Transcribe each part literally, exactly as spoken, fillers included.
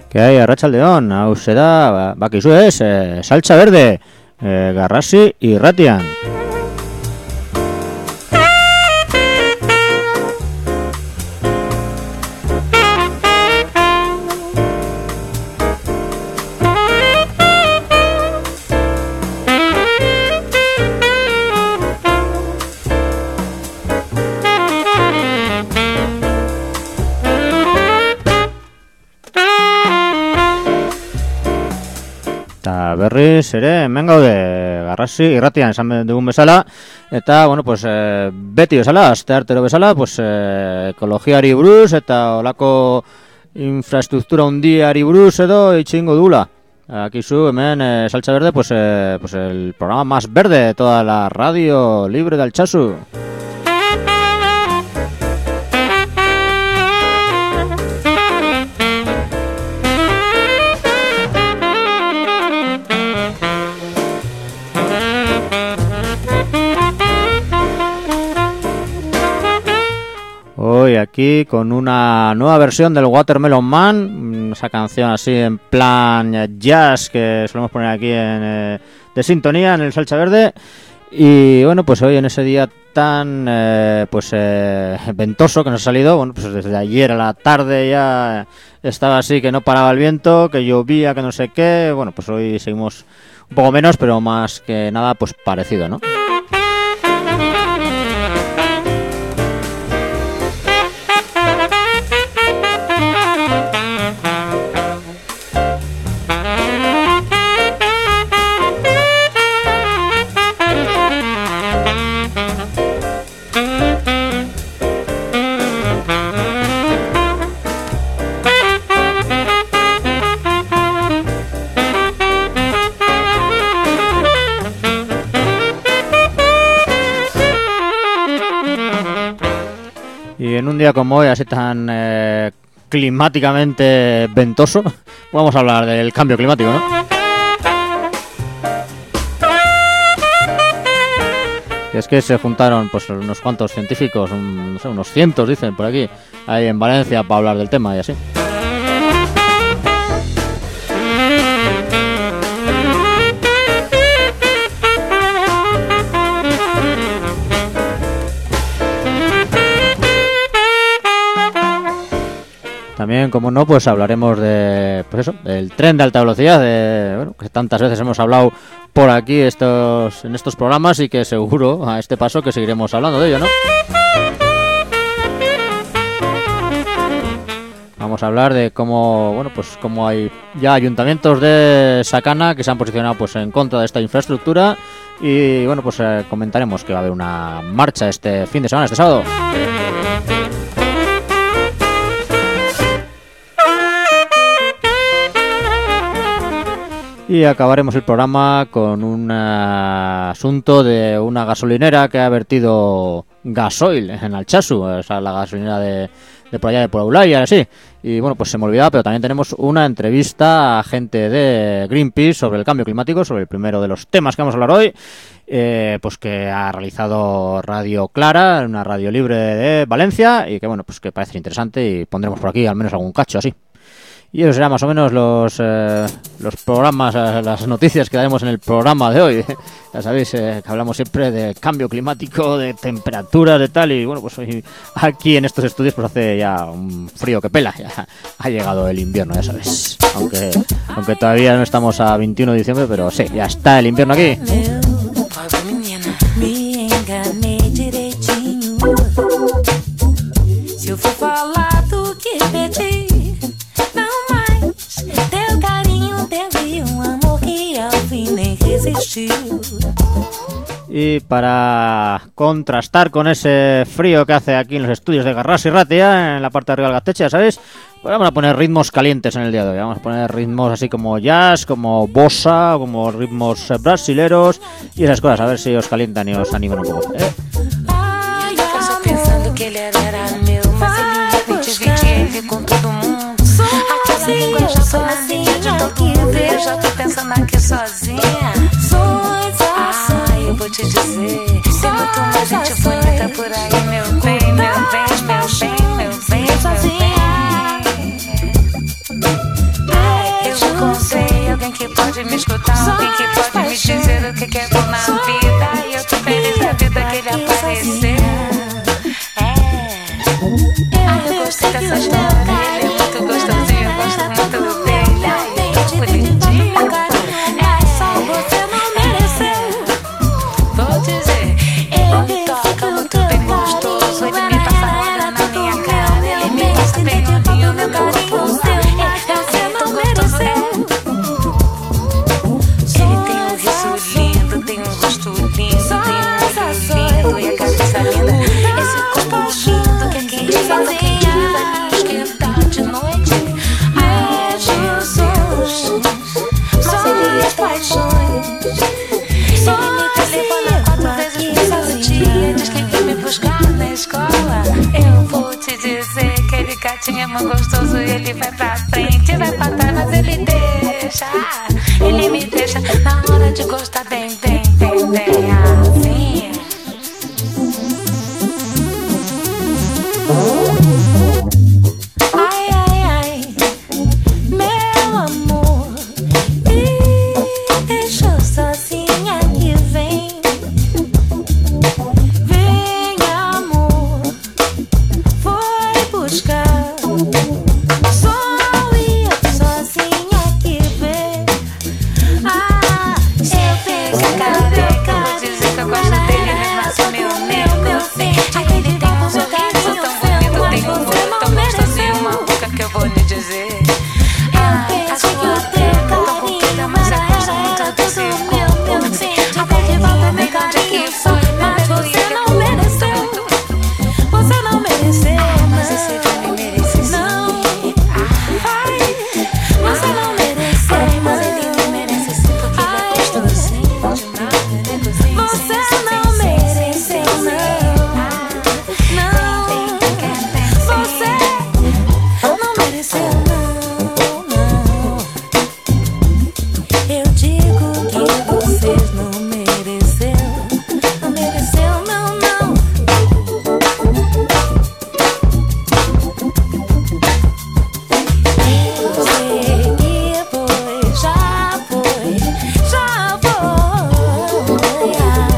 Que hay arratsaldeon, hau da, bakizu ez, e, saltza berde, e, Garrasi irratian. Berriz ere hemen gaude Garrasi irratian esan dugun bezala, eta bueno, pues, e, beti bezala, asteartero bezala, pues, e, ekologiari buruz eta olako infraestruktura hundiari buruz edo itxingo dugula. Akizu hemen e, Saltza Verde, pues, e, pues el programa más verde de toda la radio libre de Altsasu. Hoy aquí con una nueva versión del Watermelon Man, esa canción así en plan jazz que solemos poner aquí en, eh, de sintonía en el Saltza Verde. Y bueno, pues hoy en ese día tan eh, pues eh, ventoso que nos ha salido, bueno, pues desde ayer a la tarde ya estaba así que no paraba el viento, que llovía, que no sé qué. Bueno, pues hoy seguimos un poco menos, pero más que nada pues parecido, ¿no? Y en un día como hoy, así tan eh, climáticamente ventoso, vamos a hablar del cambio climático, ¿no? Y es que se juntaron pues unos cuantos científicos, un, no sé, unos cientos dicen por aquí, ahí en Valencia para hablar del tema y así. También, como no, pues hablaremos de, pues eso, del tren de alta velocidad, de, bueno, que tantas veces hemos hablado por aquí estos, en estos programas y que seguro a este paso que seguiremos hablando de ello, ¿no? Vamos a hablar de cómo, bueno, pues cómo hay ya ayuntamientos de Sakana que se han posicionado pues en contra de esta infraestructura y bueno, pues eh, comentaremos que va a haber una marcha este fin de semana, este sábado. Y acabaremos el programa con un uh, asunto de una gasolinera que ha vertido gasoil en Altsasu, o sea, la gasolinera de, de por allá de Polaulaya, así. Y bueno, pues se me olvidaba, pero también tenemos una entrevista a gente de Greenpeace sobre el cambio climático, sobre el primero de los temas que vamos a hablar hoy, eh, pues que ha realizado Radio Clara, una radio libre de Valencia, y que bueno, pues que parece interesante y pondremos por aquí al menos algún cacho así. Y eso será más o menos los eh, los programas, eh, las noticias que daremos en el programa de hoy. Ya sabéis eh, que hablamos siempre de cambio climático, de temperaturas, de tal. Y bueno, pues hoy aquí en estos estudios pues hace ya un frío que pela. Ya ha llegado el invierno, ya sabes. Aunque, aunque todavía no estamos a veintiuno de diciembre, pero sí, ya está el invierno aquí. Y para contrastar con ese frío que hace aquí en los estudios de Garrasi Irratia, en la parte de arriba del Gasteche, ¿sabes? Pues vamos a poner ritmos calientes en el día de hoy. Vamos a poner ritmos así como jazz, como bossa, como ritmos brasileros y esas cosas, a ver si os calientan y os animan un poco, ¿eh? Vou te dizer, tem muito mais gente bonita por aí, meu bem, meu bem, meu bem, meu bem, meu bem. que pode me escutar? Quem que pode me dizer o que que é bom na vida? E eu tô feliz da vida que ele apareceu. É, ai, eu gostei dessa história. Ele é muito gostosinho, eu gosto muito dele. Ai, ele é bonitinho. É, só você não mereceu. Vou dizer, ele toca muito bem gostoso. Ele me passa a roda na minha cara. Ele me passa bem no meu corpo. Você não mereceu. Ele tem um riso lindo, tem um rosto lindo, tem um olho lindo e a cabeça linda. Esse corpo lindo que é quente, fala que vai me esquentar de noite. Ai, Jesus, mas ele é paixões. Ele me telefona quatro vezes por dia, diz que vem me buscar na escola. Eu vou te dizer que ele gatinho é muito gostoso. Ele vai pra frente, vai pra trás, mas ele deixa. Ele me deixa na hora de gostar bem, bem, bem, bem assim. Ai, ai, ai, meu amor, me deixou sozinha que vem. Vem, amor, foi buscar. Só ia sozinha que vem. Ah, eu fiz a careca. Vou dizer que eu gosto dele, ele nasce meu, meu, meu fim. Ele tem um sorriso tão bonito, tem um rosto tão gostosinho, uma boca que eu vou lhe dizer. Ah, acho que eu tenho tão comprida, mas eu gosto muito desse corpo. Até que volta me onde que foi, mas você não mereceu. Você não mereceu, mas esse filme merece sim. Ai, você não mereceu, mas ele me merece sim, porque ele é gostosinho demais, ele é gostosinho. Você não mereceu, não. Não, você não mereceu, não, não. Eu digo que vocês não mereceu, não mereceu, não, não. Eu sei que foi, já foi, já foi.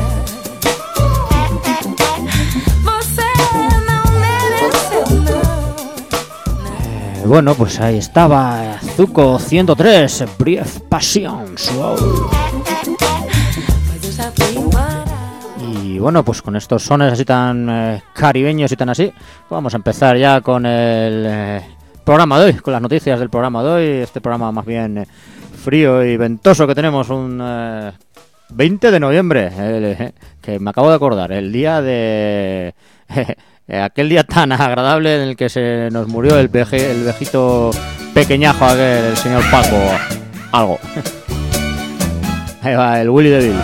Você não mereceu, não. Bueno, pues ahí estaba Zuko ciento tres, Brief Passions. Wow. Mas eu já fui embora. Y bueno, pues con estos sones así tan eh, caribeños y tan así, pues vamos a empezar ya con el eh, programa de hoy, con las noticias del programa de hoy. Este programa más bien eh, frío y ventoso que tenemos un eh, veinte de noviembre, el, eh, que me acabo de acordar, el día de... Eh, aquel día tan agradable en el que se nos murió el, veje, el vejito pequeñajo aquel, el señor Paco, algo. Ahí va, el Willy DeVille.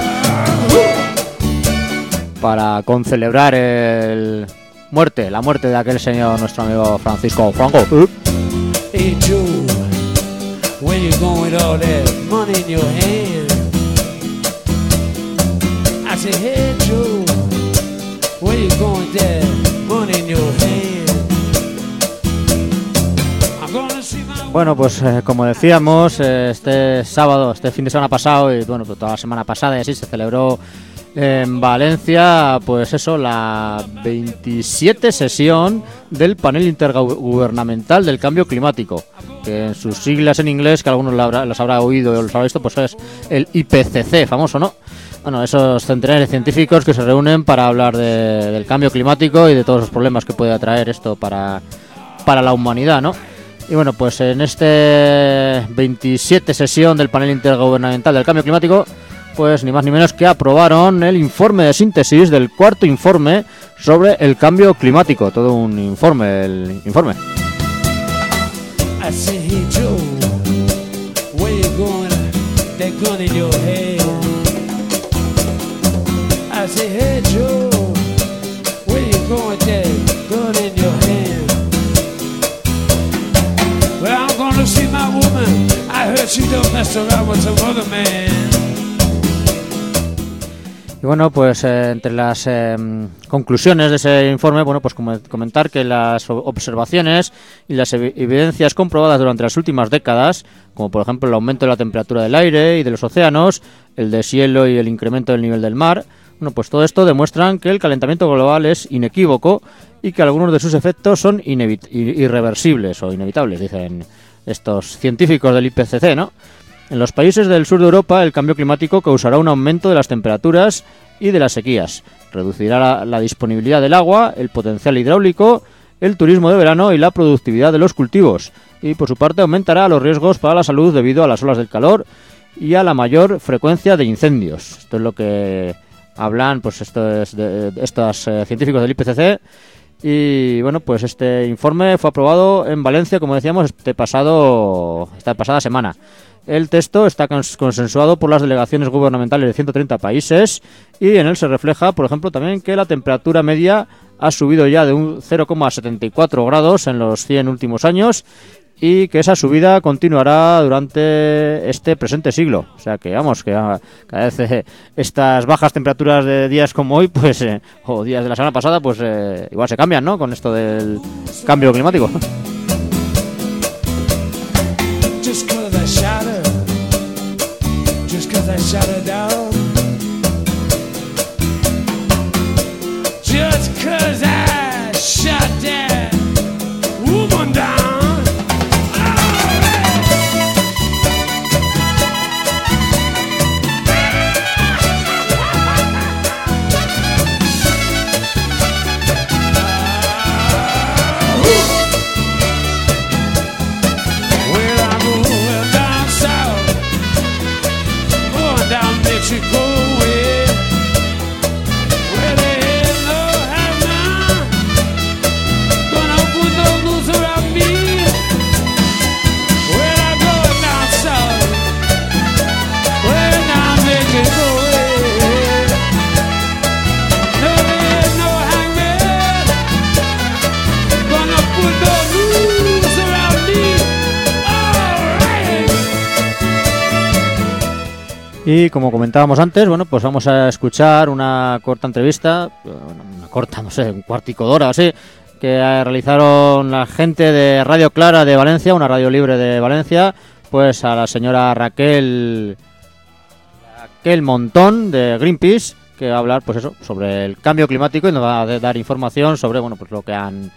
Para concelebrar el muerte, la muerte de aquel señor, nuestro amigo Francisco Franco. Uh. Hey Joe, where you going with all that money in your hand? I said, hey Joe, where you going with that money in your hand? I'm gonna see my... Bueno, pues eh, como decíamos, eh, este sábado, este fin de semana pasado y bueno, pues toda la semana pasada y así se celebró en Valencia, pues eso, la veintisiete sesión del panel intergubernamental del cambio climático, que en sus siglas en inglés, que algunos lo habrá, los habrá oído o los habrá visto, pues es el I P C C, famoso, ¿no? Bueno, esos centenares de científicos que se reúnen para hablar de, del cambio climático y de todos los problemas que puede atraer esto para, para la humanidad, ¿no? Y bueno, pues en este veintisiete sesión del panel intergubernamental del cambio climático, pues ni más ni menos que aprobaron el informe de síntesis del cuarto informe sobre el cambio climático. Todo un informe, el informe. I said, hey Joe, where you going? That gun in your hand. I said, hey Joe, where you going with that gun in your hand? Well, I'm gonna see my woman. I heard she don't mess around with some other man. Y bueno, pues eh, entre las eh, conclusiones de ese informe, bueno, pues como comentar que las observaciones y las ev evidencias comprobadas durante las últimas décadas, como por ejemplo el aumento de la temperatura del aire y de los océanos, el deshielo y el incremento del nivel del mar, bueno, pues todo esto demuestran que el calentamiento global es inequívoco y que algunos de sus efectos son irreversibles o inevitables, dicen estos científicos del I P C C, ¿no? En los países del sur de Europa, el cambio climático causará un aumento de las temperaturas y de las sequías. Reducirá la, la disponibilidad del agua, el potencial hidráulico, el turismo de verano y la productividad de los cultivos. Y por su parte aumentará los riesgos para la salud debido a las olas del calor y a la mayor frecuencia de incendios. Esto es lo que hablan pues estos, de, de, estos eh, científicos del I P C C. Y bueno, pues este informe fue aprobado en Valencia, como decíamos, este pasado, esta pasada semana. El texto está consensuado por las delegaciones gubernamentales de ciento treinta países y en él se refleja, por ejemplo, también que la temperatura media ha subido ya de un cero coma setenta y cuatro grados en los cien últimos años y que esa subida continuará durante este presente siglo. O sea que, vamos, que cada vez eh, estas bajas temperaturas de días como hoy, pues eh, o días de la semana pasada, pues eh, igual se cambian, ¿no? Con esto del cambio climático. Just cause I shot her, just cause I shot her down, just cause I shot that woman down. Mexico way, where there is no heaven, gonna put those noose around me. When I go down south, where down Mexico way, there is no hangman, gonna put those noose around me. All right. Y como comentábamos antes, bueno, pues vamos a escuchar una corta entrevista, una corta, no sé, un cuartico de hora o así, que realizaron la gente de Radio Clara de Valencia, una radio libre de Valencia, pues a la señora Raquel Raquel Montón de Greenpeace, que va a hablar, pues eso, sobre el cambio climático y nos va a dar información sobre, bueno, pues lo que han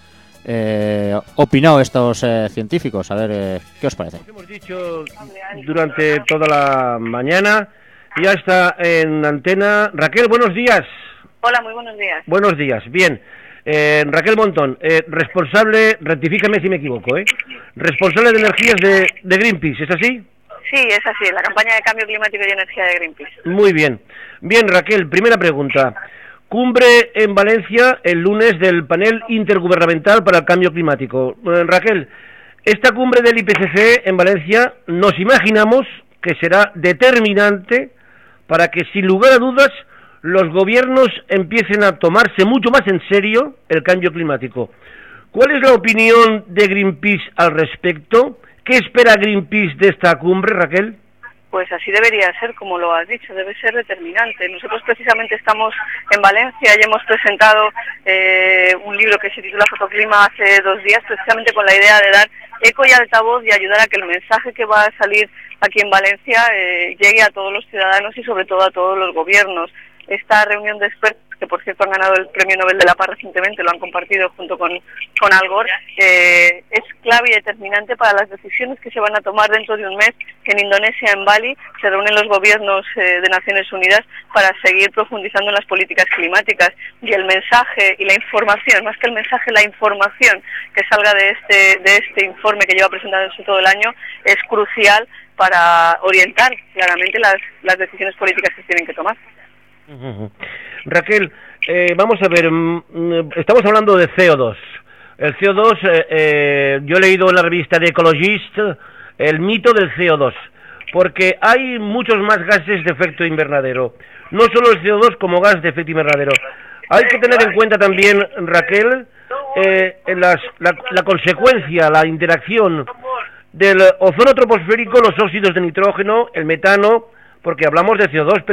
eh, opinado estos eh, científicos. A ver, eh, ¿qué os parece? Hemos dicho durante toda la mañana. Ya está en antena. Raquel, buenos días. Hola, muy buenos días. Buenos días, bien. Eh, Raquel Montón, eh, responsable, rectifícame si me equivoco, ¿eh? Responsable de energías de, de Greenpeace, ¿es así? Sí, es así, la campaña de cambio climático y energía de Greenpeace. Muy bien. Bien, Raquel, primera pregunta. Cumbre en Valencia el lunes del panel intergubernamental para el cambio climático. Eh, Raquel, esta cumbre del I P C C en Valencia nos imaginamos que será determinante para que, sin lugar a dudas, los gobiernos empiecen a tomarse mucho más en serio el cambio climático. ¿Cuál es la opinión de Greenpeace al respecto? ¿Qué espera Greenpeace de esta cumbre, Raquel? Pues así debería ser, como lo has dicho, debe ser determinante. Nosotros precisamente estamos en Valencia y hemos presentado eh, un libro que se titula Fotoclima hace dos días, precisamente con la idea de dar eco y altavoz y ayudar a que el mensaje que va a salir aquí en Valencia eh, llegue a todos los ciudadanos y sobre todo a todos los gobiernos. Esta reunión de expertos, que por cierto han ganado el Premio Nobel de la Paz recientemente, lo han compartido junto con, con Al Gore, eh, es clave y determinante para las decisiones que se van a tomar dentro de un mes en Indonesia, en Bali. Se reúnen los gobiernos eh, de Naciones Unidas para seguir profundizando en las políticas climáticas, y el mensaje y la información, más que el mensaje, la información que salga de este, de este informe que lleva presentándose todo el año es crucial para orientar claramente las, las decisiones políticas que se tienen que tomar. Uh-huh. Raquel, eh, vamos a ver, mm, estamos hablando de C O dos. El C O dos, eh, eh, yo he leído en la revista The Ecologist el mito del C O dos, porque hay muchos más gases de efecto invernadero, no solo el C O dos como gas de efecto invernadero. Hay que tener en cuenta también, Raquel, eh, las, la, la consecuencia, la interacción del ozono troposférico, los óxidos de nitrógeno, el metano, porque hablamos de C O dos, pero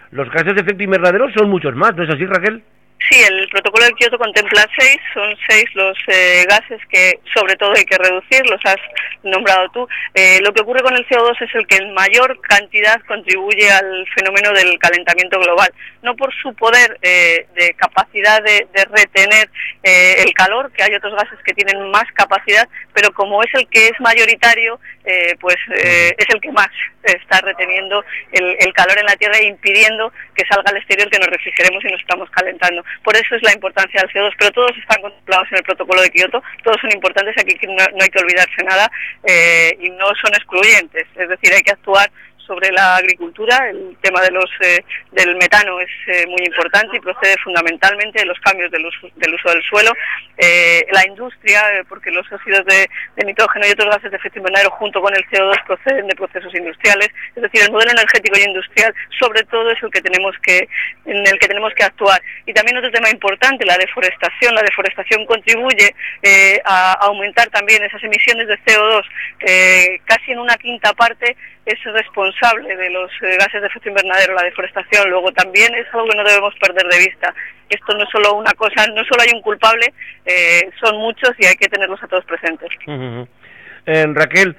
los gases de efecto invernadero son muchos más, ¿no es así, Raquel? Sí, el protocolo de Kioto contempla seis, son seis los eh, gases que sobre todo hay que reducir, los has nombrado tú. Eh, lo que ocurre con el C O dos es el que en mayor cantidad contribuye al fenómeno del calentamiento global, no por su poder eh, de capacidad de, de retener eh, el calor, que hay otros gases que tienen más capacidad, pero como es el que es mayoritario, eh, pues eh, es el que más está reteniendo el, el calor en la Tierra e impidiendo que salga al exterior, que nos refrigeremos y nos estamos calentando. Por eso es la importancia del C O dos, pero todos están contemplados en el protocolo de Kioto, todos son importantes, aquí no, no hay que olvidarse nada eh, y no son excluyentes, es decir, hay que actuar sobre la agricultura. El tema de los eh, del metano es eh, muy importante y procede fundamentalmente de los cambios del uso del, uso del suelo. Eh, la industria, eh, porque los óxidos de, de nitrógeno y otros gases de efecto invernadero junto con el C O dos proceden de procesos industriales, es decir, el modelo energético y industrial sobre todo es el que tenemos que en el que tenemos que actuar. Y también otro tema importante, la deforestación. La deforestación contribuye eh, a aumentar también esas emisiones de C O dos, eh, casi en una quinta parte es responsable de los eh, gases de efecto invernadero, la deforestación. Luego también es algo que no debemos perder de vista. Esto no es solo una cosa, no solo hay un culpable, eh, son muchos y hay que tenerlos a todos presentes. Uh-huh. eh, Raquel,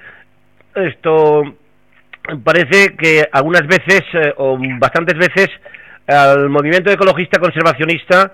esto parece que algunas veces, eh, o bastantes veces, al movimiento ecologista conservacionista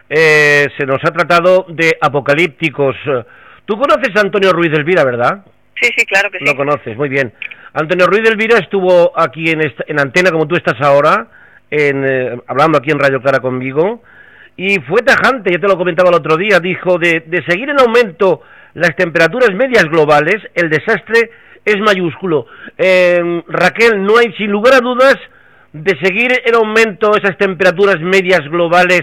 eh, se nos ha tratado de apocalípticos. Tú conoces a Antonio Ruiz de Elvira, ¿verdad? Sí, sí, claro que sí. Lo conoces, muy bien. Antonio Ruiz de Elvira estuvo aquí en, esta, en antena, como tú estás ahora, en, eh, hablando aquí en Radio Clara conmigo, y fue tajante, yo te lo comentaba el otro día, dijo, de, de seguir en aumento las temperaturas medias globales, el desastre es mayúsculo. Eh, Raquel, no hay, sin lugar a dudas, de seguir en aumento esas temperaturas medias globales,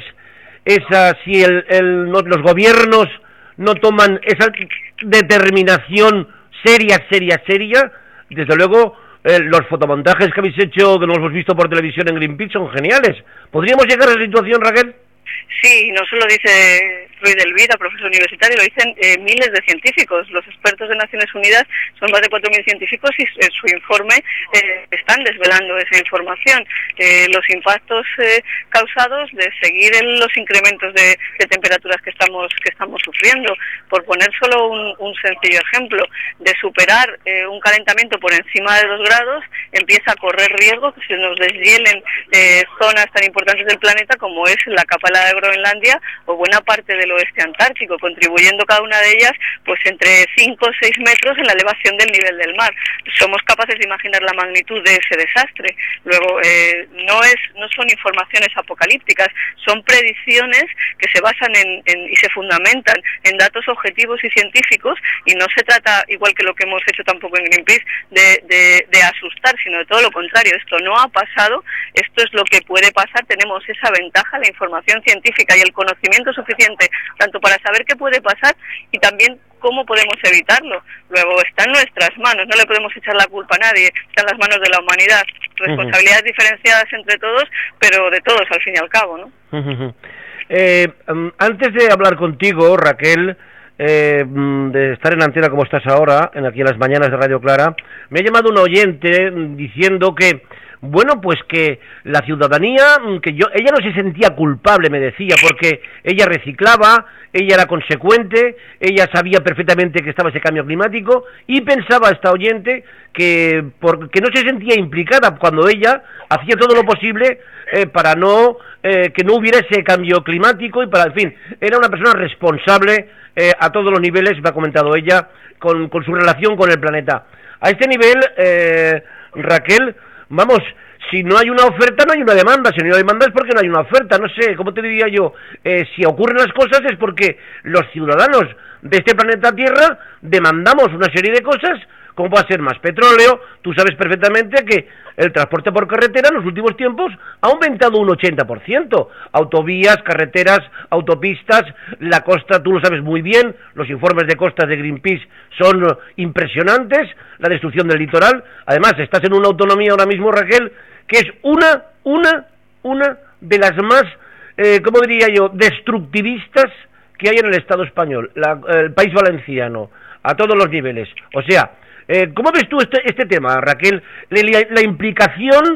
esa, si el, el, no, los gobiernos no toman esa determinación seria, seria, seria, desde luego eh, los fotomontajes que habéis hecho, que nos hemos visto por televisión en Greenpeace, son geniales. ¿Podríamos llegar a esa situación, Raquel? Sí, no solo dice Ruiz de Elvira, profesor universitario, lo dicen eh, miles de científicos. Los expertos de Naciones Unidas son más de cuatro mil científicos y en su informe eh, están desvelando esa información. Eh, los impactos eh, causados de seguir en los incrementos de, de temperaturas que estamos que estamos sufriendo. Por poner solo un, un sencillo ejemplo, de superar eh, un calentamiento por encima de dos grados, empieza a correr riesgo que se nos deshielen eh, zonas tan importantes del planeta como es la capa helada de Groenlandia o buena parte del oeste antártico, contribuyendo cada una de ellas pues entre cinco o seis metros en la elevación del nivel del mar. Somos capaces de imaginar la magnitud de ese desastre. Luego, eh, no es no son informaciones apocalípticas, son predicciones que se basan en, en y se fundamentan en datos objetivos y científicos, y no se trata, igual que lo que hemos hecho tampoco en Greenpeace, de, de, de asustar, sino de todo lo contrario. Esto no ha pasado, esto es lo que puede pasar, tenemos esa ventaja, la información científica y el conocimiento suficiente tanto para saber qué puede pasar y también cómo podemos evitarlo. Luego está en nuestras manos, no le podemos echar la culpa a nadie, está en las manos de la humanidad. Responsabilidades uh-huh. diferenciadas entre todos, pero de todos al fin y al cabo, ¿no? Uh-huh. eh, um, antes de hablar contigo, Raquel, eh, de estar en antena como estás ahora, en aquí en las mañanas de Radio Clara, me ha llamado un oyente diciendo que bueno, pues que la ciudadanía, que yo, ella no se sentía culpable, me decía, porque ella reciclaba, ella era consecuente, ella sabía perfectamente que estaba ese cambio climático y pensaba esta oyente que, por, que no se sentía implicada cuando ella hacía todo lo posible eh, para no eh, que no hubiera ese cambio climático y para, en fin, era una persona responsable eh, a todos los niveles, me ha comentado ella, con, con su relación con el planeta. A este nivel, eh, Raquel, vamos, si no hay una oferta, no hay una demanda. Si no hay demanda es porque no hay una oferta. No sé, ¿cómo te diría yo? Eh, si ocurren las cosas es porque los ciudadanos de este planeta Tierra demandamos una serie de cosas, como puede ser más petróleo. Tú sabes perfectamente que el transporte por carretera en los últimos tiempos ha aumentado un ochenta por ciento. Autovías, carreteras, autopistas, la costa, tú lo sabes muy bien, los informes de costas de Greenpeace son impresionantes, la destrucción del litoral. Además, estás en una autonomía ahora mismo, Raquel, que es una, una, una de las más, eh, ¿cómo diría yo?, destructivistas que hay en el Estado español, la, el país valenciano, a todos los niveles. O sea, eh, ¿cómo ves tú este, este tema, Raquel? La, la implicación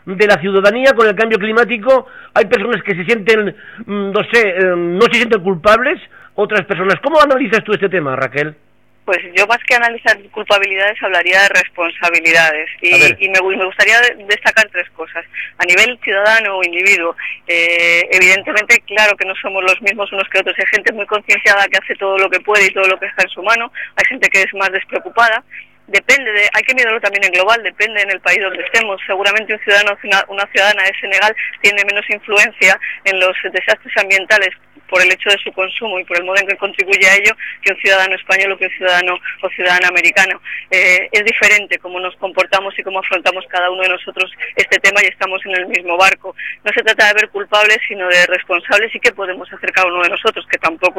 de la ciudadanía con el cambio climático? Hay personas que se sienten, mm, no sé, eh, no se sienten culpables, otras personas. ¿Cómo analizas tú este tema, Raquel? Pues yo más que analizar culpabilidades hablaría de responsabilidades y, y me, me gustaría destacar tres cosas. A nivel ciudadano o individuo, eh, evidentemente claro que no somos los mismos unos que otros. Hay gente muy concienciada que hace todo lo que puede y todo lo que está en su mano. Hay gente que es más despreocupada. Depende de, hay que mirarlo también en global, depende en el país donde estemos. Seguramente un ciudadano, una, una ciudadana de Senegal tiene menos influencia en los desastres ambientales por el hecho de su consumo y por el modo en que contribuye a ello que un ciudadano español o que un ciudadano o ciudadana americano. Eh, es diferente cómo nos comportamos y cómo afrontamos cada uno de nosotros este tema y estamos en el mismo barco. No se trata de ver culpables, sino de responsables y qué podemos hacer cada uno de nosotros, que tampoco...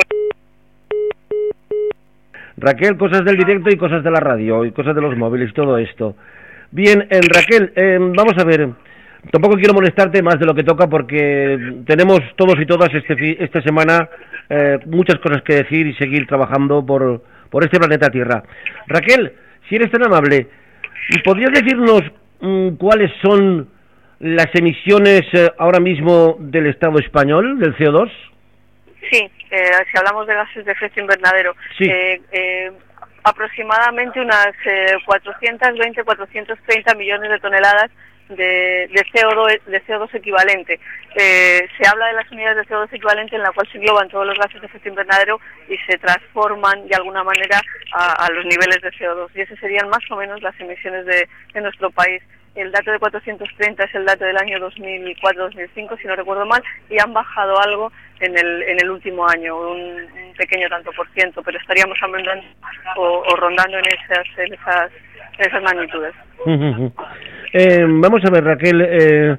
Raquel, cosas del directo y cosas de la radio y cosas de los móviles y todo esto. Bien, eh, Raquel, eh, vamos a ver... Tampoco quiero molestarte más de lo que toca porque tenemos todos y todas este, esta semana eh, muchas cosas que decir y seguir trabajando por, por este planeta Tierra. Raquel, si eres tan amable, ¿podrías decirnos mmm, cuáles son las emisiones eh, ahora mismo del Estado español, del C O dos? Sí, eh, si hablamos de gases de efecto invernadero, sí. eh, eh, aproximadamente unas eh, cuatrocientos veinte, cuatrocientos treinta millones de toneladas De, de, C O dos, de C O dos equivalente. Eh, se habla de las unidades de C O dos equivalente en la cual se engloban todos los gases de efecto invernadero y se transforman de alguna manera a, a los niveles de C O dos. Y esas serían más o menos las emisiones de, de nuestro país. El dato de cuatrocientos treinta es el dato del año dos mil cuatro dos mil cinco, si no recuerdo mal, y han bajado algo en el, en el último año, un, un pequeño tanto por ciento, pero estaríamos hablando o, o rondando en esas, en esas, en esas magnitudes. Uh-huh. Eh, vamos a ver, Raquel, eh,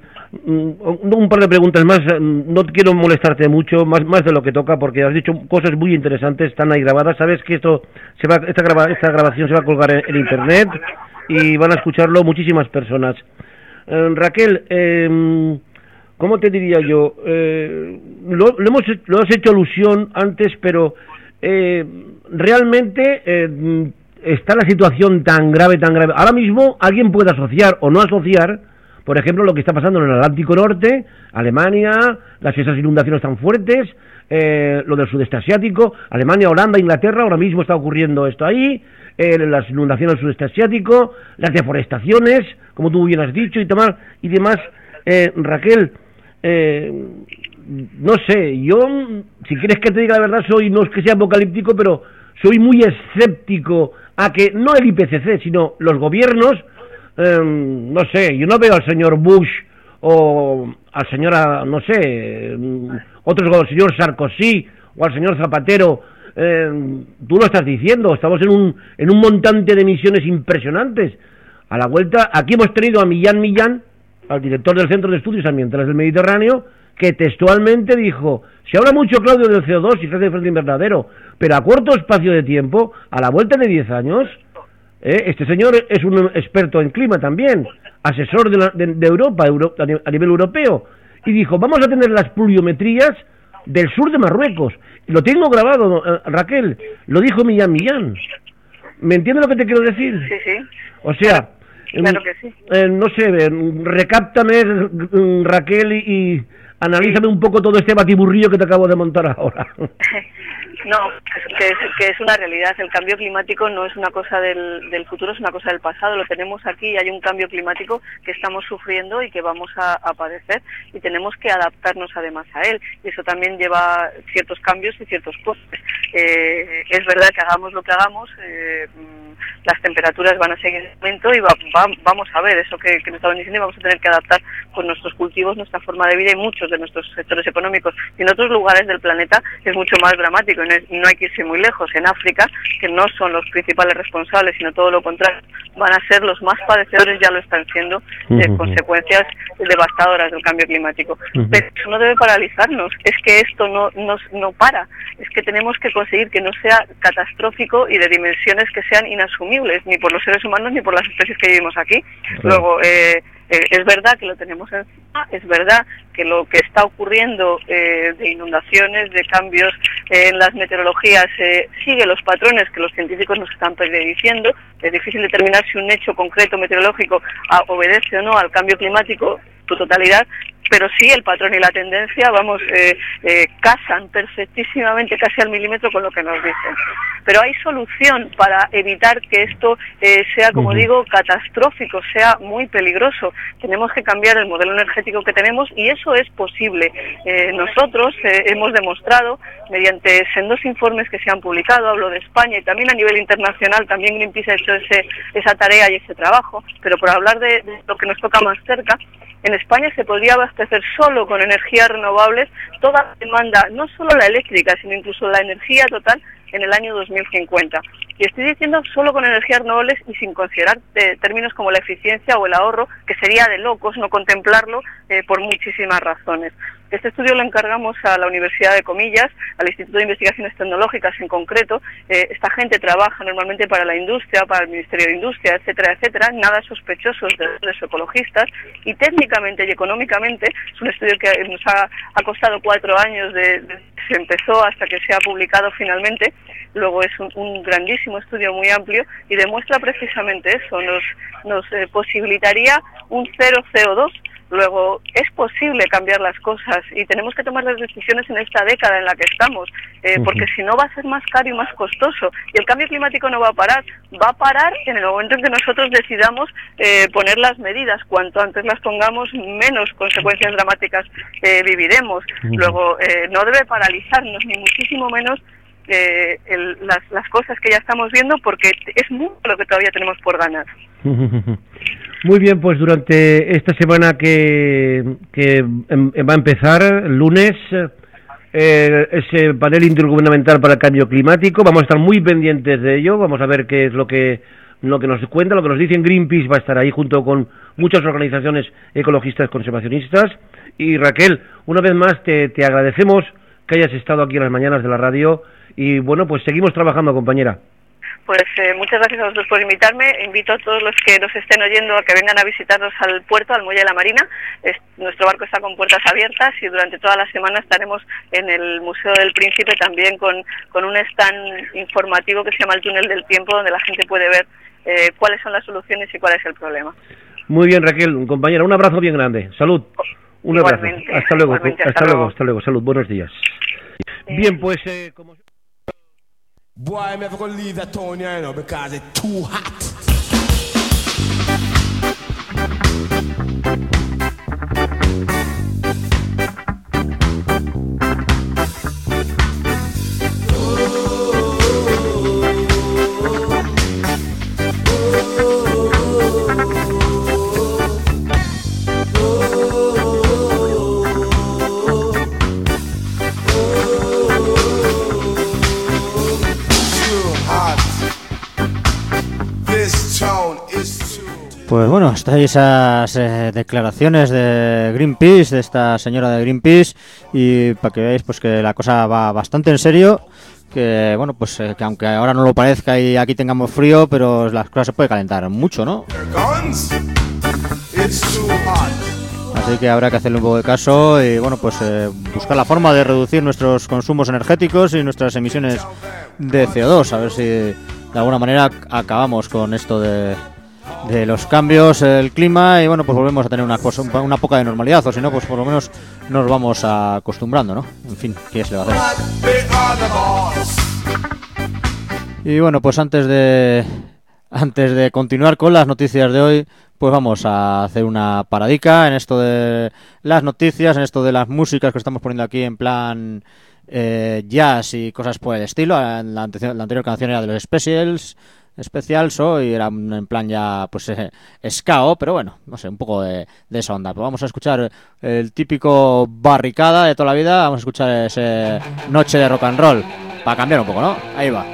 un par de preguntas más. No quiero molestarte mucho, más más de lo que toca, porque has dicho cosas muy interesantes, están ahí grabadas. Sabes que esto se va, esta, graba, esta grabación se va a colgar en, en internet y van a escucharlo muchísimas personas. Eh, Raquel, eh, ¿cómo te diría yo? Eh, lo, lo, hemos, lo has hecho alusión antes, pero eh, realmente... Eh, está la situación tan grave, tan grave. Ahora mismo alguien puede asociar o no asociar, por ejemplo, lo que está pasando en el Atlántico Norte, Alemania, las esas inundaciones tan fuertes, eh, lo del sudeste asiático, Alemania, Holanda, Inglaterra, ahora mismo está ocurriendo esto ahí, eh, las inundaciones del sudeste asiático, las deforestaciones, como tú bien has dicho, y demás, y demás. Eh, Raquel, eh, no sé, yo, si quieres que te diga la verdad, soy, no es que sea apocalíptico, pero soy muy escéptico a que, no el I P C C, sino los gobiernos, eh, no sé, yo no veo al señor Bush o al señor, no sé, otros, al señor Sarkozy o al señor Zapatero, eh, tú lo estás diciendo, estamos en un, en un montante de emisiones impresionantes. A la vuelta, aquí hemos tenido a Millán Millán, al director del Centro de Estudios Ambientales del Mediterráneo, que textualmente dijo: se habla mucho, Claudio, del C O dos y gases de efecto invernadero, pero a corto espacio de tiempo, a la vuelta de diez años, eh, este señor es un experto en clima también, asesor de, la, de, de Europa, Euro, a nivel europeo, y dijo: vamos a tener las pluviometrías del sur de Marruecos. Y lo tengo grabado, eh, Raquel, lo dijo Millán Millán. ¿Me entiendes lo que te quiero decir? Sí, sí. O sea, claro que sí. Eh, no sé, recáptame, Raquel, y... y analízame un poco todo este batiburrillo que te acabo de montar ahora. No, que es, que es una realidad. El cambio climático no es una cosa del, del futuro, es una cosa del pasado. Lo tenemos aquí y hay un cambio climático que estamos sufriendo y que vamos a, a padecer, y tenemos que adaptarnos además a él. Y eso también lleva ciertos cambios y ciertos costes. Eh, es verdad que hagamos lo que hagamos, eh, las temperaturas van a seguir en aumento y va, va, vamos a ver eso que, que nos estaban diciendo, y vamos a tener que adaptar pues nuestros cultivos, nuestra forma de vida y muchos de nuestros sectores económicos. Y en otros lugares del planeta es mucho más dramático, y no, es, no hay que irse muy lejos. En África, que no son los principales responsables, sino todo lo contrario, van a ser los más padecedores, ya lo están siendo, de uh-huh. consecuencias devastadoras del cambio climático. Uh-huh. Pero eso no debe paralizarnos, es que esto no, no, no para, es que tenemos que conseguir que no sea catastrófico y de dimensiones que sean inasumibles, ni por los seres humanos ni por las especies que vivimos aquí. Uh-huh. Luego, eh, Eh, es verdad que lo tenemos encima, es verdad que lo que está ocurriendo eh, de inundaciones, de cambios eh, en las meteorologías, eh, sigue los patrones que los científicos nos están prediciendo. Es difícil determinar si un hecho concreto meteorológico a, obedece o no al cambio climático. su totalidad, pero sí el patrón y la tendencia, vamos, eh, eh, casan perfectísimamente, casi al milímetro con lo que nos dicen. Pero hay solución para evitar que esto eh, sea, como Ujú. digo, catastrófico, sea muy peligroso. Tenemos que cambiar el modelo energético que tenemos y eso es posible. Eh, nosotros eh, hemos demostrado, mediante sendos informes que se han publicado, hablo de España y también a nivel internacional, también Greenpeace ha hecho ese, esa tarea y ese trabajo, pero por hablar de, de lo que nos toca más cerca, en España se podría abastecer solo con energías renovables toda la demanda, no solo la eléctrica, sino incluso la energía total en el año dos mil cincuenta. Y estoy diciendo solo con energías renovables y sin considerar eh, términos como la eficiencia o el ahorro, que sería de locos no contemplarlo eh, por muchísimas razones. Este estudio lo encargamos a la Universidad de Comillas, al Instituto de Investigaciones Tecnológicas en concreto. Eh, esta gente trabaja normalmente para la industria, para el Ministerio de Industria, etcétera, etcétera, nada sospechosos de los ecologistas, y técnicamente y económicamente es un estudio que nos ha, ha costado cuatro años de, de se empezó hasta que se ha publicado finalmente. Luego es un, un grandísimo estudio muy amplio y demuestra precisamente eso, nos, nos eh, posibilitaría un cero C O dos. Luego, es posible cambiar las cosas y tenemos que tomar las decisiones en esta década en la que estamos, eh, Uh-huh. porque si no va a ser más caro y más costoso. Y el cambio climático no va a parar, va a parar en el momento en que nosotros decidamos eh, poner las medidas. Cuanto antes las pongamos, menos consecuencias dramáticas eh, viviremos. Uh-huh. Luego, eh, no debe paralizarnos, ni muchísimo menos eh, el, las, las cosas que ya estamos viendo, porque es mucho lo que todavía tenemos por ganar. Muy bien, pues durante esta semana que, que em, va a empezar, el lunes, eh, ese panel intergubernamental para el cambio climático, vamos a estar muy pendientes de ello, vamos a ver qué es lo que, lo que nos cuenta, lo que nos dicen. Greenpeace va a estar ahí junto con muchas organizaciones ecologistas conservacionistas. Y Raquel, una vez más te, te agradecemos que hayas estado aquí en las mañanas de la radio y bueno, pues seguimos trabajando, compañera. Pues eh, muchas gracias a vosotros por invitarme. Invito a todos los que nos estén oyendo a que vengan a visitarnos al puerto, al Muelle de la Marina. Es, nuestro barco está con puertas abiertas y durante toda la semana estaremos en el Museo del Príncipe también con, con un stand informativo que se llama el Túnel del Tiempo, donde la gente puede ver eh, cuáles son las soluciones y cuál es el problema. Muy bien, Raquel, compañera, un abrazo bien grande. Salud. Un abrazo. Igualmente, Hasta luego. igualmente, hasta, hasta luego. luego. Hasta luego. Salud. Buenos días. Eh, Bien, pues eh, como Boy, I'm never gonna leave that town here, you know, because it's too hot. Pues bueno, hasta ahí esas eh, declaraciones de Greenpeace, de esta señora de Greenpeace, y para que veáis pues que la cosa va bastante en serio, que bueno, pues eh, que aunque ahora no lo parezca y aquí tengamos frío, pero las cosas se puede calentar mucho, ¿no? Así que habrá que hacerle un poco de caso y bueno, pues eh, buscar la forma de reducir nuestros consumos energéticos y nuestras emisiones de C O dos, a ver si de alguna manera acabamos con esto de de los cambios, el clima, y bueno, pues volvemos a tener una cosa, una poca de normalidad, o si no, pues por lo menos nos vamos acostumbrando, ¿no? En fin, ¿qué se le va a hacer? Y bueno, pues antes de antes de continuar con las noticias de hoy, pues vamos a hacer una paradica en esto de las noticias, en esto de las músicas que estamos poniendo aquí en plan eh, jazz y cosas por el estilo. La, la anterior canción era de los Specials, Specials, hoy era en plan ya pues eh, ska, pero bueno, no sé, un poco de, de esa onda. Pues vamos a escuchar el típico barricada de toda la vida, vamos a escuchar ese Noche de Rock and Roll, para cambiar un poco, ¿no? Ahí va.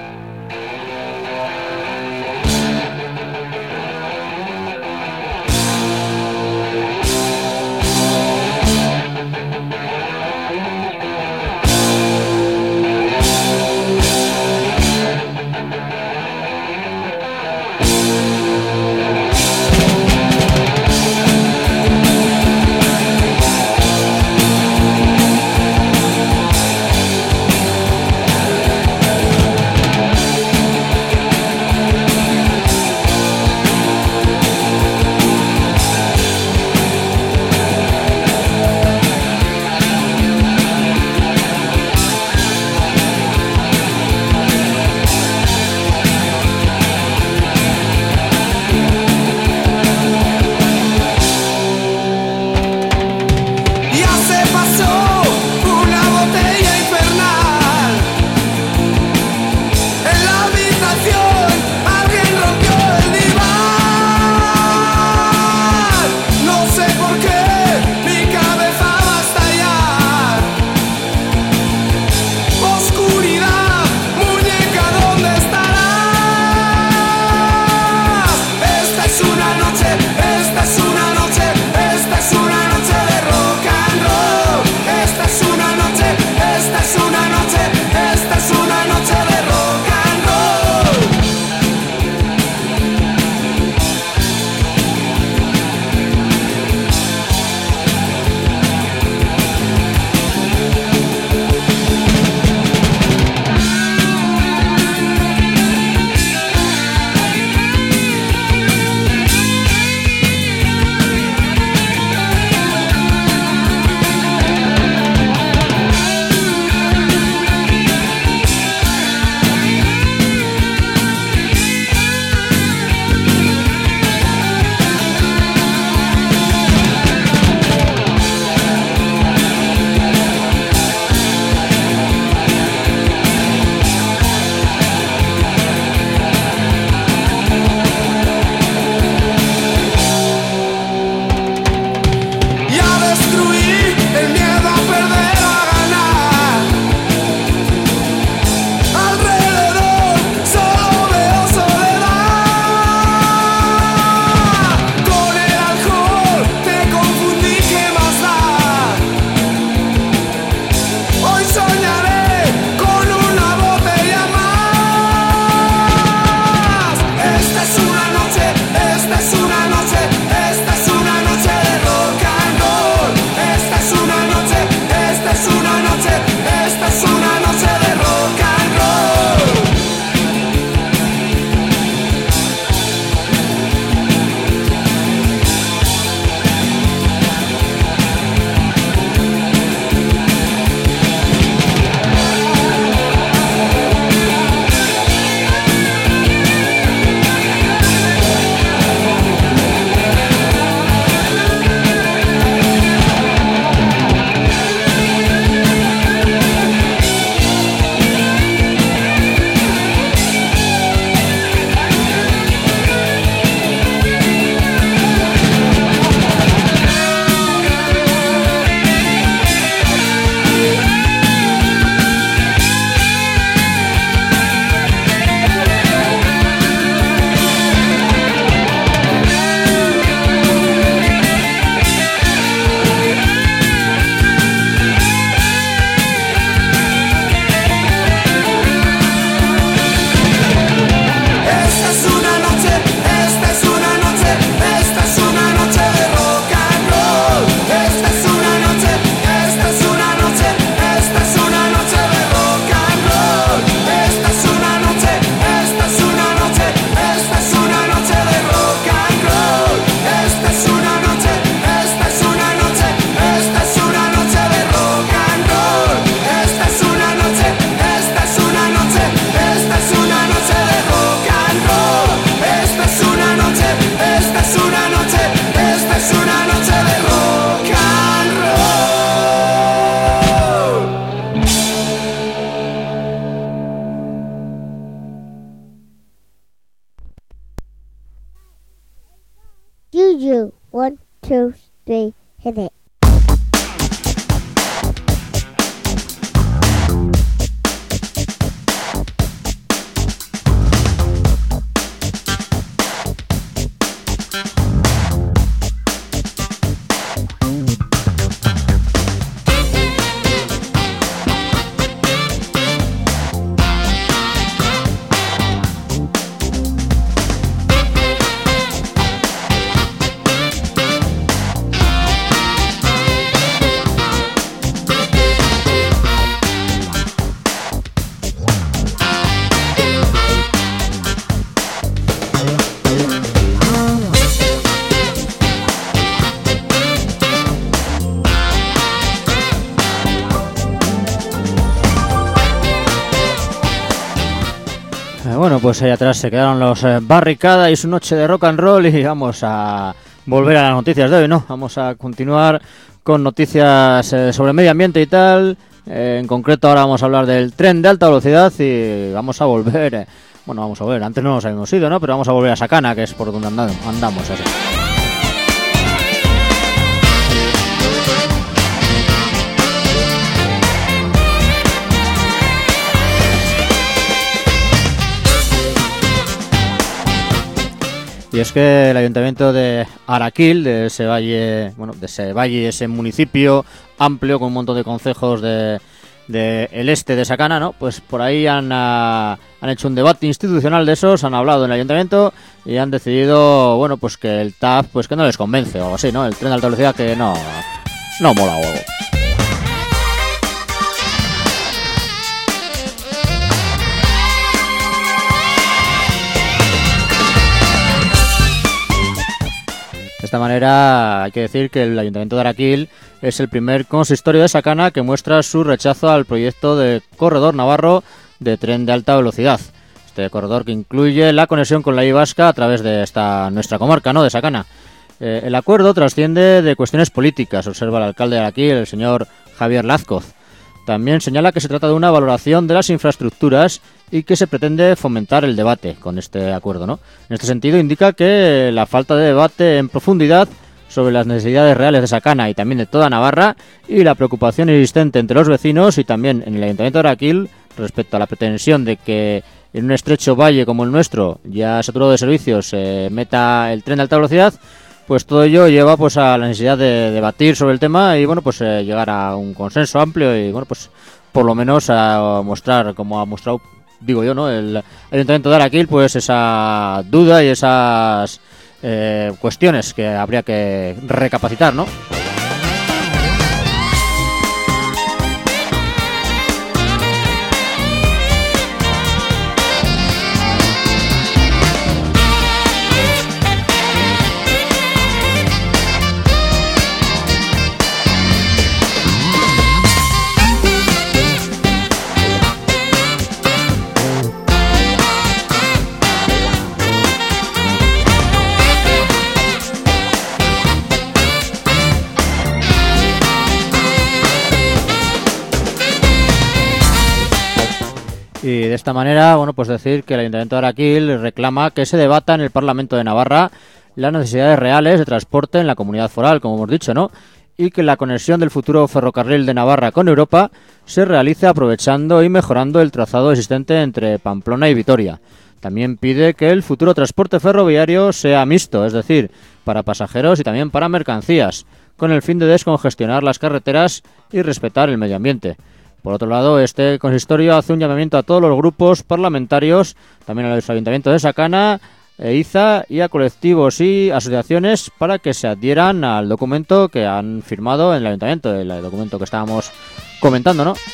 you. One, two, three, hit it. Bueno, pues ahí atrás se quedaron los eh, Barricada y su noche de rock and roll y vamos a volver a las noticias de hoy, ¿no? Vamos a continuar con noticias eh, sobre medio ambiente y tal. Eh, en concreto ahora vamos a hablar del tren de alta velocidad y vamos a volver, eh, bueno, vamos a volver, antes no nos habíamos ido, ¿no? Pero vamos a volver a Sakana, que es por donde andamos, andamos así. Y es que el ayuntamiento de Araquil, de ese valle, bueno, de ese valle, ese municipio amplio con un montón de concejos de, de el este de Sakana, ¿no? Pues por ahí han, uh, han hecho un debate institucional de esos, han hablado en el ayuntamiento y han decidido, bueno, pues que el T A F, pues que no les convence o algo así, ¿no? El tren de alta velocidad que no, no mola o algo. De esta manera hay que decir que el Ayuntamiento de Araquil es el primer consistorio de Sakana que muestra su rechazo al proyecto de corredor navarro de tren de alta velocidad. Este corredor que incluye la conexión con la I Vasca a través de esta nuestra comarca, ¿no?, de Sakana. Eh, el acuerdo trasciende de cuestiones políticas, observa el alcalde de Araquil, el señor Javier Lazcoz. También señala que se trata de una valoración de las infraestructuras y que se pretende fomentar el debate con este acuerdo, ¿no? En este sentido indica que la falta de debate en profundidad sobre las necesidades reales de Sakana y también de toda Navarra y la preocupación existente entre los vecinos y también en el Ayuntamiento de Araquil respecto a la pretensión de que en un estrecho valle como el nuestro, ya saturado de servicios, se meta el tren de alta velocidad, pues todo ello lleva pues a la necesidad de debatir sobre el tema y bueno, pues eh, llegar a un consenso amplio y bueno, pues por lo menos a mostrar, como ha mostrado, digo yo, ¿no?, el Ayuntamiento de Araquil, pues esa duda y esas eh, cuestiones que habría que recapacitar, ¿no? Y de esta manera, bueno, pues decir que el Ayuntamiento de Araquil reclama que se debata en el Parlamento de Navarra las necesidades reales de transporte en la comunidad foral, como hemos dicho, ¿no? Y que la conexión del futuro ferrocarril de Navarra con Europa se realice aprovechando y mejorando el trazado existente entre Pamplona y Vitoria. También pide que el futuro transporte ferroviario sea mixto, es decir, para pasajeros y también para mercancías, con el fin de descongestionar las carreteras y respetar el medio ambiente. Por otro lado, este consistorio hace un llamamiento a todos los grupos parlamentarios, también a los ayuntamientos de Sakana, e Iza y a colectivos y asociaciones para que se adhieran al documento que han firmado en el ayuntamiento, el documento que estábamos comentando, ¿no?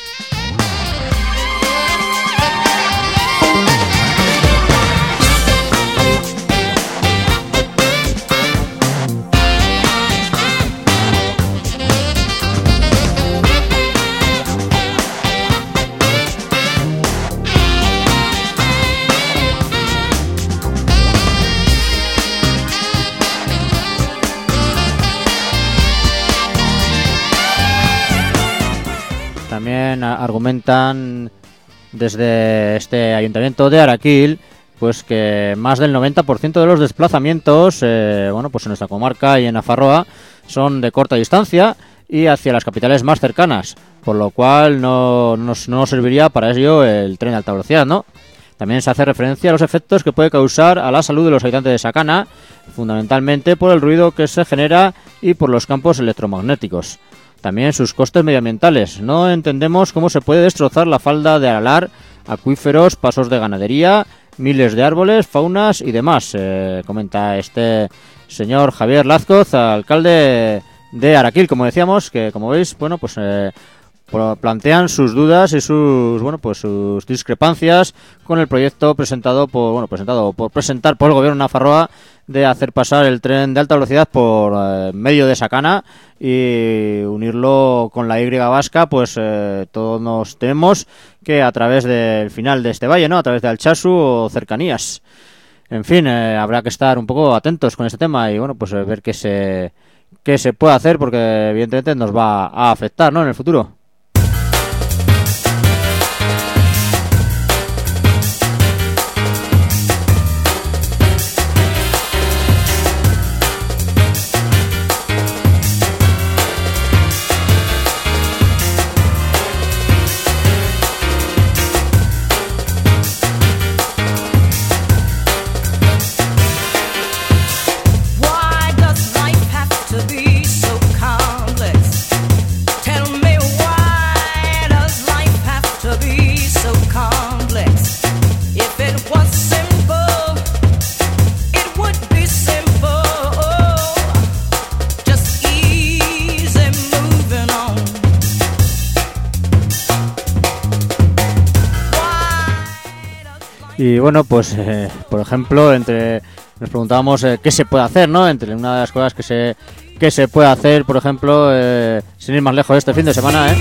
También argumentan desde este ayuntamiento de Araquil pues que más del noventa por ciento de los desplazamientos, eh, bueno, pues en nuestra comarca y en Nafarroa son de corta distancia y hacia las capitales más cercanas, por lo cual no nos, no nos serviría para ello el tren de alta velocidad, ¿no? También se hace referencia a los efectos que puede causar a la salud de los habitantes de Sakana, fundamentalmente por el ruido que se genera y por los campos electromagnéticos. También sus costes medioambientales. No entendemos cómo se puede destrozar la falda de Aralar, acuíferos, pasos de ganadería, miles de árboles, faunas y demás, eh, comenta este señor Javier Lazcoz, alcalde de Araquil, como decíamos, que como veis, bueno, pues eh, plantean sus dudas y sus, bueno, pues sus discrepancias con el proyecto presentado por, bueno, presentado por presentar por el gobierno de Nafarroa de hacer pasar el tren de alta velocidad por eh, medio de Sakana y unirlo con la Y vasca, pues eh, todos nos tememos que a través del final de este valle, ¿no? A través de Altsasu o cercanías. En fin, eh, habrá que estar un poco atentos con este tema y bueno, pues eh, ver qué se qué se puede hacer, porque evidentemente nos va a afectar, ¿no? En el futuro. Why does life have to be so complex? Tell me, why does life have to be so complex? If it was simple, it would be simple. Just easy moving on. Why does life Y bueno, pues eh, por ejemplo, entre nos preguntábamos eh, qué se puede hacer, ¿no? Entre una de las cosas que se que se puede hacer, por ejemplo, eh, sin ir más lejos, este fin de semana, ¿eh?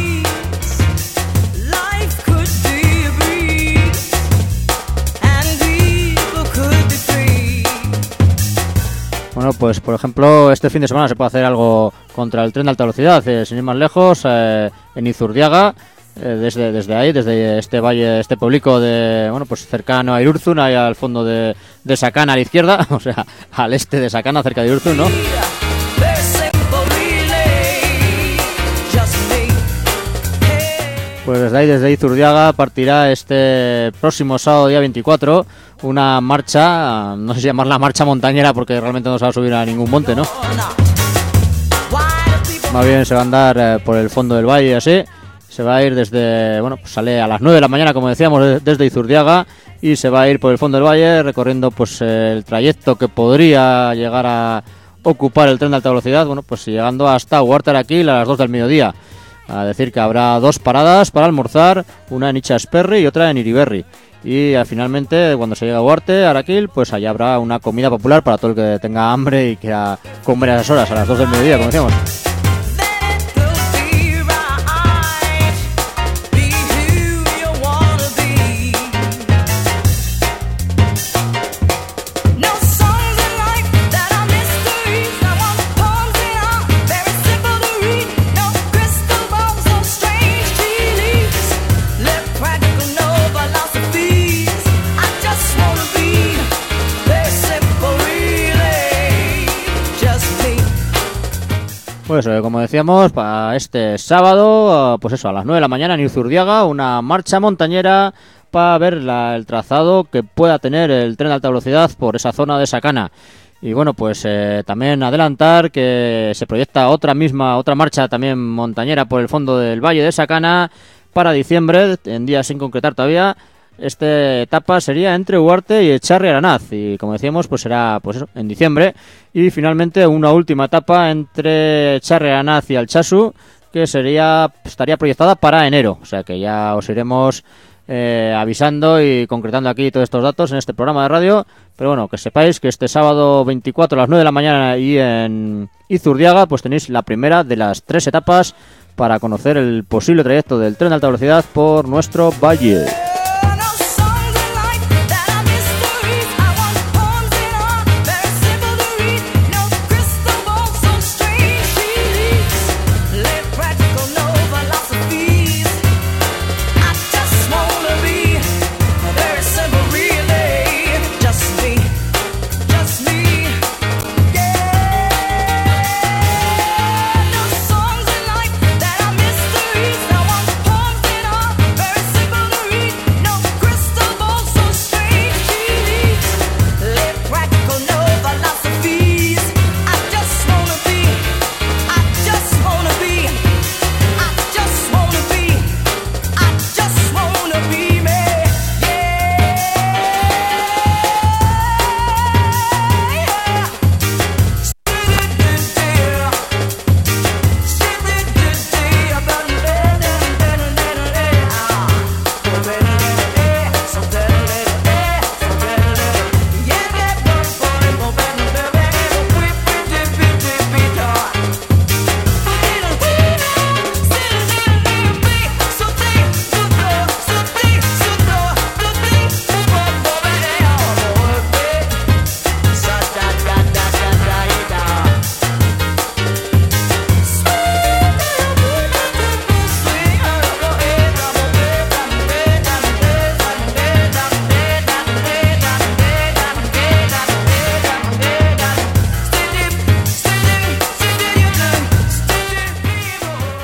Life could be a breeze, and people could be free. Bueno, pues por ejemplo, este fin de semana se puede hacer algo contra el tren de alta velocidad, eh, sin ir más lejos, eh, en Izurdiaga, eh, desde, desde ahí, desde este valle, este pueblico de, bueno, pues cercano a Irurzun, ahí al fondo de, de Sakana a la izquierda, o sea, al este de Sakana, cerca de Irurzun, ¿no? Very simple, really, just me. Hey. Pues desde ahí, desde Izurdiaga, partirá este próximo sábado, día veinticuatro, una marcha, no sé si llamarla marcha montañera porque realmente no se va a subir a ningún monte, ¿no? Why do people Más bien se va a andar eh, por el fondo del valle, así. Se va a ir desde, bueno, pues sale a las nueve de la mañana, como decíamos, de- desde Izurdiaga, y se va a ir por el fondo del valle, recorriendo pues el trayecto que podría llegar a ocupar el tren de alta velocidad, bueno, pues llegando hasta Huarte Araquil a las dos del mediodía. A decir que habrá dos paradas para almorzar, una en Itxasperri y otra en Iriberri. Y eh, finalmente, cuando se llegue a Huarte Araquil, pues allá habrá una comida popular para todo el que tenga hambre y quiera comer a esas horas, a las dos del mediodía, como decíamos. then it could be right? Be who you wanna be. No songs in life that are mysteries. I want poems that are very simple to read. No crystal balls, no strange tea leaves. Live practical, no philosophies. I just wanna be very simple, really, just me. Pues eh, como decíamos, para este sábado, eh, pues eso, a las nueve de la mañana en Izurdiaga, una marcha montañera para ver la- el trazado que pueda tener el tren de alta velocidad por esa zona de Sakana. Y bueno, pues eh, también adelantar que se proyecta otra misma, otra marcha también montañera por el fondo del valle de Sakana para diciembre, en días sin concretar todavía. Esta etapa sería entre Huarte y Echarri Aranaz, y como decíamos, pues será pues eso, en diciembre. Y finalmente una última etapa entre Echarri Aranaz y Altsasu, que sería estaría proyectada para enero, o sea que ya os iremos eh, avisando y concretando aquí todos estos datos en este programa de radio. Pero bueno, que sepáis que este sábado veinticuatro a las nueve de la mañana y en Izurdiaga pues tenéis la primera de las tres etapas para conocer el posible trayecto del tren de alta velocidad por nuestro valle. No songs in life that are mysteries. I want poems that are very simple to read. No crystal balls, so strange tea leaves. Live practical, no philosophies. I just wanna be very simple, really,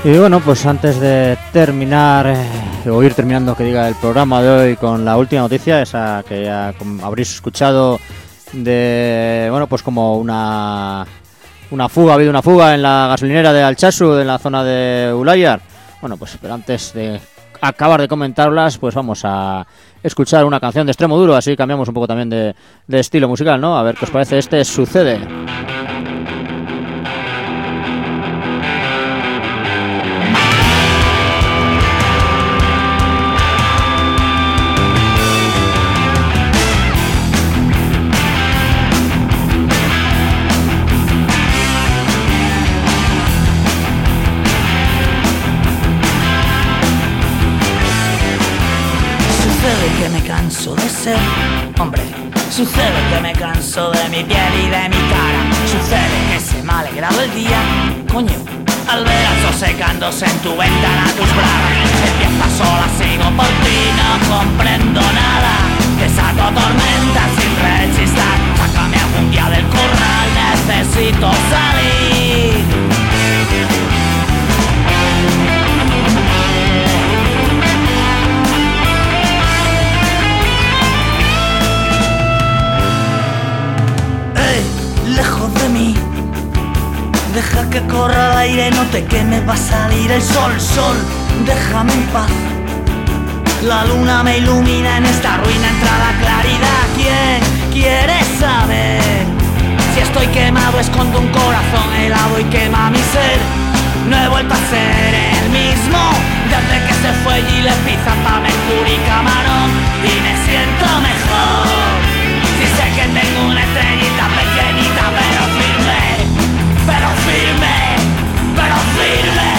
Y bueno, pues antes de terminar, eh, o ir terminando, que diga, el programa de hoy con la última noticia, esa que ya com- habréis escuchado de, bueno, pues como una una fuga, ha habido una fuga en la gasolinera de Altsasu, en la zona de Ulayar. Bueno, pues pero antes de acabar de comentarlas, pues vamos a escuchar una canción de Extremo Duro, así cambiamos un poco también de, de estilo musical, ¿no? A ver qué os parece este Sucede. Sucede que me canso de ser hombre. Sucede que me canso de mi piel y de mi cara. Sucede que se me ha alegrado el día, coño, al ver al sol secándose en tu ventana tus bragas. Empieza sola, sigo por ti, no comprendo nada. Desato tormenta sin rechistar. Sácame algún día del corral, necesito salir. Lejos de mí, deja que corra el aire, no te queme, va a salir el sol, sol, déjame en paz. La luna me ilumina, en esta ruina entra la claridad. ¿Quién quiere saber? Si estoy quemado, escondo un corazón helado y quema mi ser. No he vuelto a ser el mismo desde que se fue Gillespie, pa' Mercury y Camarón, y me siento mejor. Si sé que tengo una estrellita pequeñita, pero firme, pero firme, pero firme.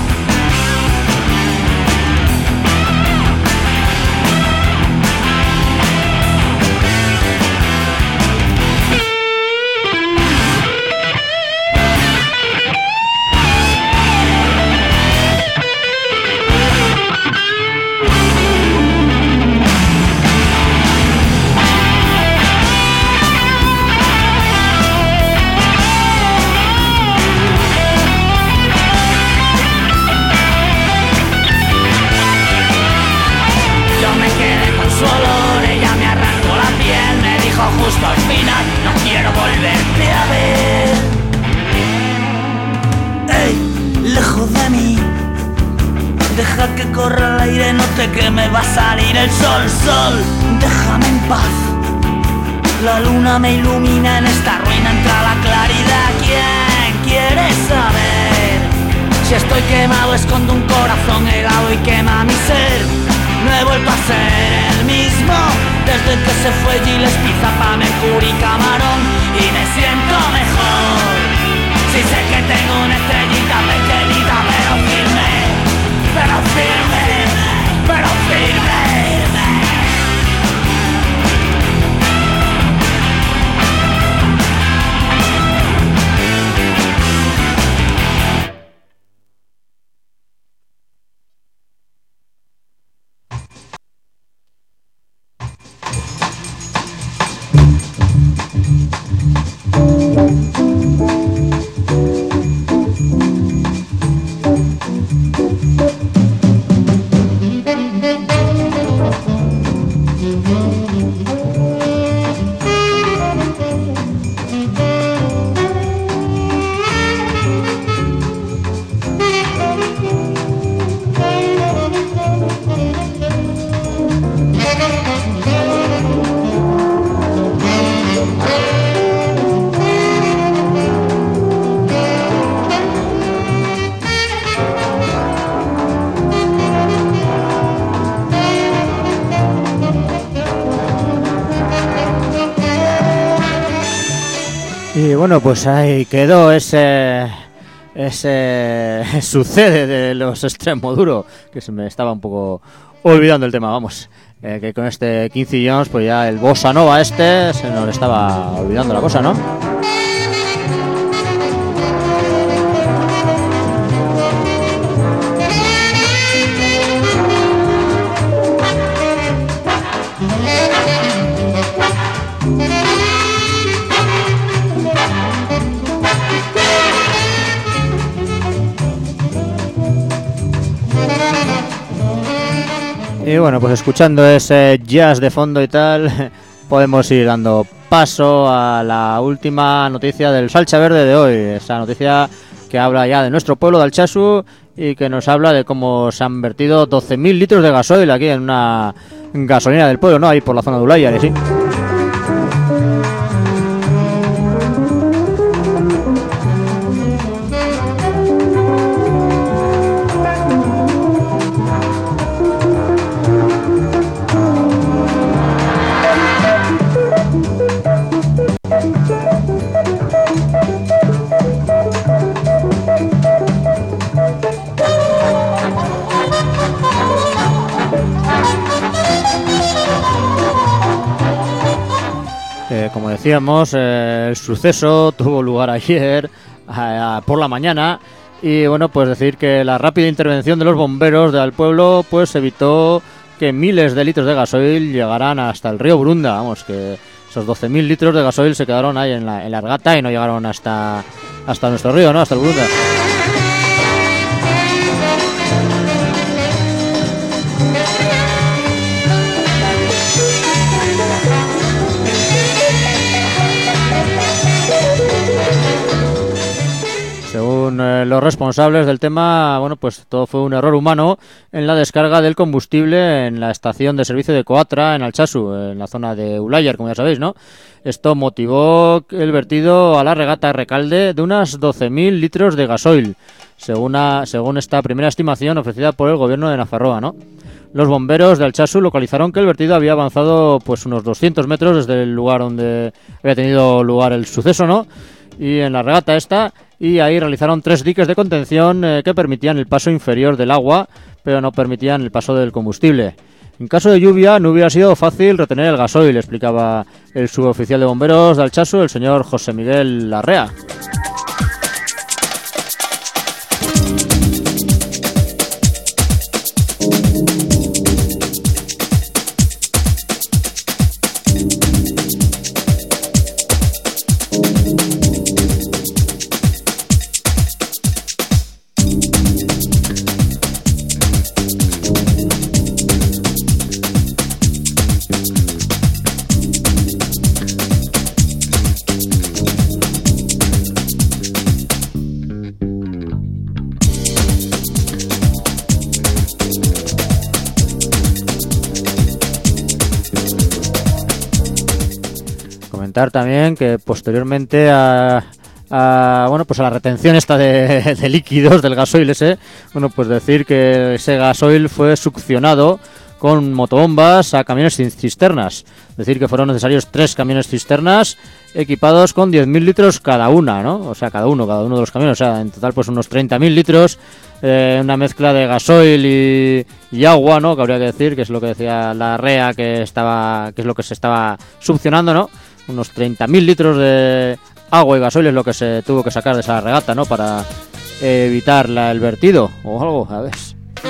Justo al final, no quiero volverte a ver. Ey, lejos de mí, deja que corra el aire, no te queme, va a salir el sol, sol, déjame en paz. La luna me ilumina, en esta ruina entra la claridad. ¿Quién quiere saber? Si estoy quemado, escondo un corazón helado y quema mi ser. No he vuelto a ser el mismo desde que se fue Gillespie, pa' Mercury y Camarón, y me siento mejor. Si sé que tengo una estrellita pequeñita, pero firme, pero firme, pero firme. Y bueno, pues ahí quedó ese ese sucede de los Extremo Duro, que se me estaba un poco olvidando el tema, vamos, eh, que con este quince Jones, pues ya el bossa nova este se nos estaba olvidando la cosa, ¿no? Y bueno, pues escuchando ese jazz de fondo y tal, podemos ir dando paso a la última noticia del Salcha Verde de hoy. Esa noticia que habla ya de nuestro pueblo de Altsasu y que nos habla de cómo se han vertido doce mil litros de gasoil aquí en una gasolina del pueblo, ¿no? Ahí por la zona de Ulayar, sí. Como decíamos, eh, el suceso tuvo lugar ayer eh, por la mañana y bueno, pues decir que la rápida intervención de los bomberos del pueblo pues evitó que miles de litros de gasoil llegaran hasta el río Burunda. Vamos, que esos doce mil litros de gasoil se quedaron ahí en la, en la Argata y no llegaron hasta, hasta nuestro río, ¿no? Hasta el Burunda. Según eh, los responsables del tema, bueno, pues todo fue un error humano en la descarga del combustible en la estación de servicio de Coatra, en Altsasu, en la zona de Ulayar, como ya sabéis, ¿no? Esto motivó el vertido a la regata Recalde de unas doce mil litros de gasoil, según, a, según esta primera estimación ofrecida por el gobierno de Nafarroa, ¿no? Los bomberos de Altsasu localizaron que el vertido había avanzado pues unos doscientos metros desde el lugar donde había tenido lugar el suceso, ¿no? Y en la regata esta, y ahí realizaron tres diques de contención eh, que permitían el paso inferior del agua, pero no permitían el paso del combustible. En caso de lluvia no hubiera sido fácil retener el gasoil, explicaba el suboficial de bomberos de Altsasu, el señor José Miguel Larrea. También que posteriormente a, a bueno pues a la retención esta de, de líquidos del gasoil ese, bueno pues decir que ese gasoil fue succionado con motobombas a camiones sin cisternas, decir que fueron necesarios tres camiones cisternas equipados con diez mil litros cada una, ¿no? O sea, cada uno, cada uno de los camiones, o sea, en total pues unos treinta mil litros, eh, una mezcla de gasoil y, y agua, ¿no? Que habría que decir, que es lo que decía la R E A, que estaba, que es lo que se estaba succionando, ¿no? Unos treinta mil litros de agua y gasoil es lo que se tuvo que sacar de esa regata, ¿no? Para evitar la, el vertido o algo, a ver.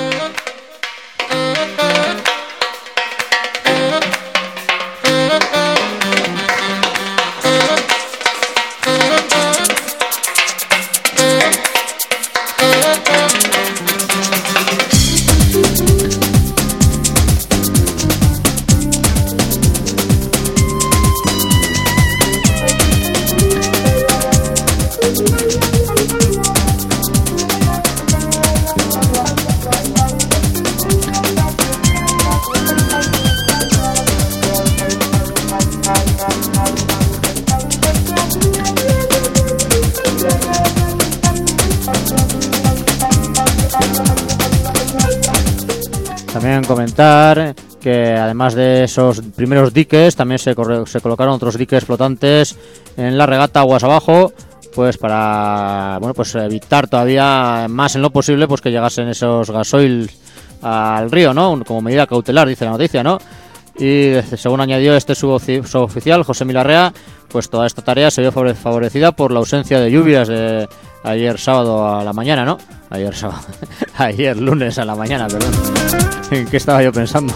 También comentar que además de esos primeros diques también se, corre, se colocaron otros diques flotantes en la regata aguas abajo, pues para bueno pues evitar todavía más en lo posible pues que llegasen esos gasoil al río, ¿no? Como medida cautelar, dice la noticia, ¿no? Y según añadió este suboficial José Milarrea, pues toda esta tarea se vio favorecida por la ausencia de lluvias de ayer sábado a la mañana, ¿no? Ayer sábado, ayer lunes a la mañana, perdón. ¿En qué estaba yo pensando?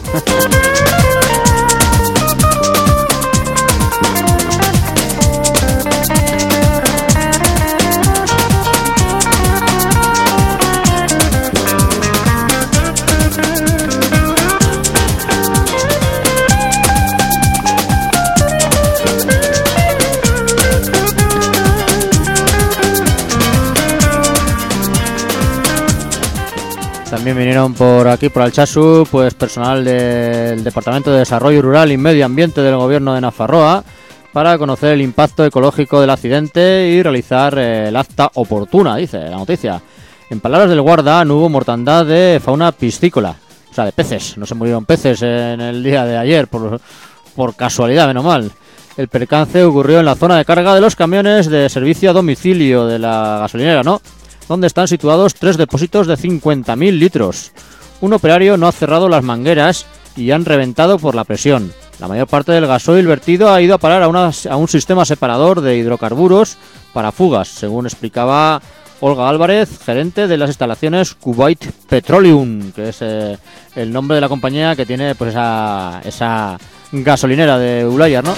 También vinieron por aquí, por Altsasu, pues personal del Departamento de Desarrollo Rural y Medio Ambiente del Gobierno de Nafarroa para conocer el impacto ecológico del accidente y realizar eh, el acta oportuna, dice la noticia. En palabras del guarda, no hubo mortandad de fauna piscícola, o sea, de peces. No se murieron peces en el día de ayer, por, por casualidad, menos mal. El percance ocurrió en la zona de carga de los camiones de servicio a domicilio de la gasolinera, ¿no?, donde están situados tres depósitos de cincuenta mil litros. Un operario no ha cerrado las mangueras y han reventado por la presión. La mayor parte del gasoil vertido ha ido a parar a, una, a un sistema separador de hidrocarburos para fugas, según explicaba Olga Álvarez, gerente de las instalaciones Kuwait Petroleum, que es eh, el nombre de la compañía que tiene pues esa, esa gasolinera de Ulayar, ¿no?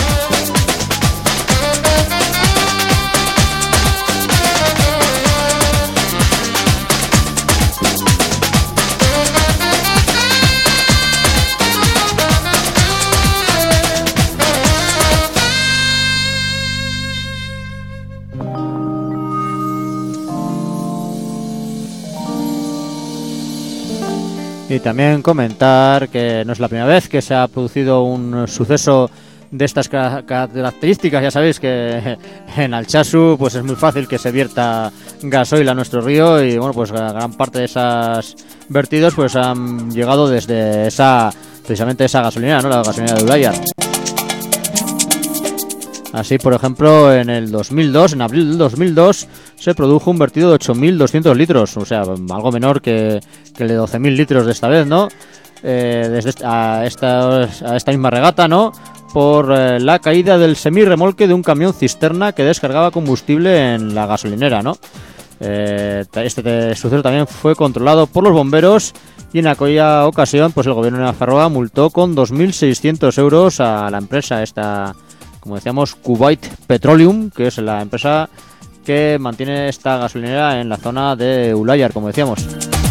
Y también comentar que no es la primera vez que se ha producido un suceso de estas características. Ya sabéis que en Altsasu pues es muy fácil que se vierta gasoil a nuestro río y bueno, pues gran parte de esos vertidos pues han llegado desde esa, precisamente esa gasolinera, ¿no?, la gasolinera de Ulayar. Así, por ejemplo, en el dos mil dos, en abril del dos mil dos, se produjo un vertido de ocho mil doscientos litros, o sea, algo menor que, que el de doce mil litros de esta vez, ¿no? Eh, desde a esta, a esta misma regata, ¿no?, por eh, la caída del semirremolque de un camión cisterna que descargaba combustible en la gasolinera, ¿no? Eh, este suceso también fue controlado por los bomberos y en aquella ocasión, pues el gobierno de Nafarroa multó con dos mil seiscientos euros a la empresa esta, como decíamos, Kuwait Petroleum, que es la empresa que mantiene esta gasolinera en la zona de Ulayar, como decíamos.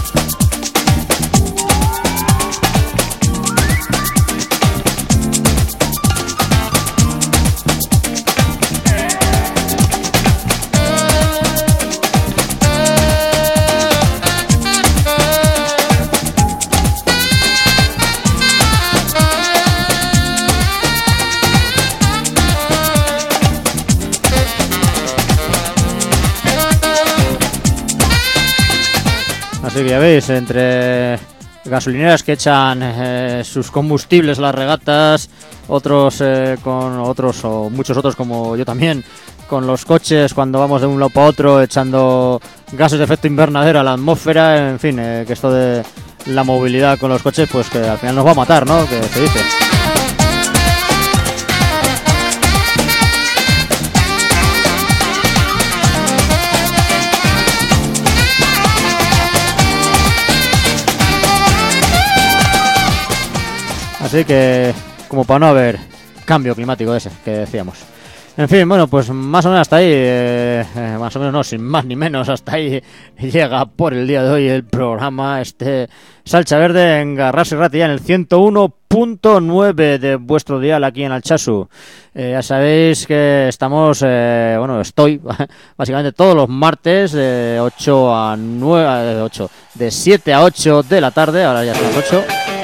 Así que ya veis, entre gasolineras que echan eh, sus combustibles a las regatas, otros eh, con otros o muchos otros como yo también, con los coches cuando vamos de un lado para otro echando gases de efecto invernadero a la atmósfera, en fin, eh, que esto de la movilidad con los coches pues que al final nos va a matar, ¿no?, que se dice. Así que, como para no haber cambio climático ese que decíamos. En fin, bueno, pues más o menos hasta ahí, eh, eh, más o menos no, sin más ni menos, hasta ahí llega por el día de hoy el programa este Salcha Verde en Garrasi Ratia en el ciento uno punto nueve de vuestro dial aquí en Altsasu. Eh, ya sabéis que estamos, eh, bueno, estoy básicamente todos los martes de ocho a nueve, de ocho, de siete a ocho de la tarde, ahora ya son las ocho.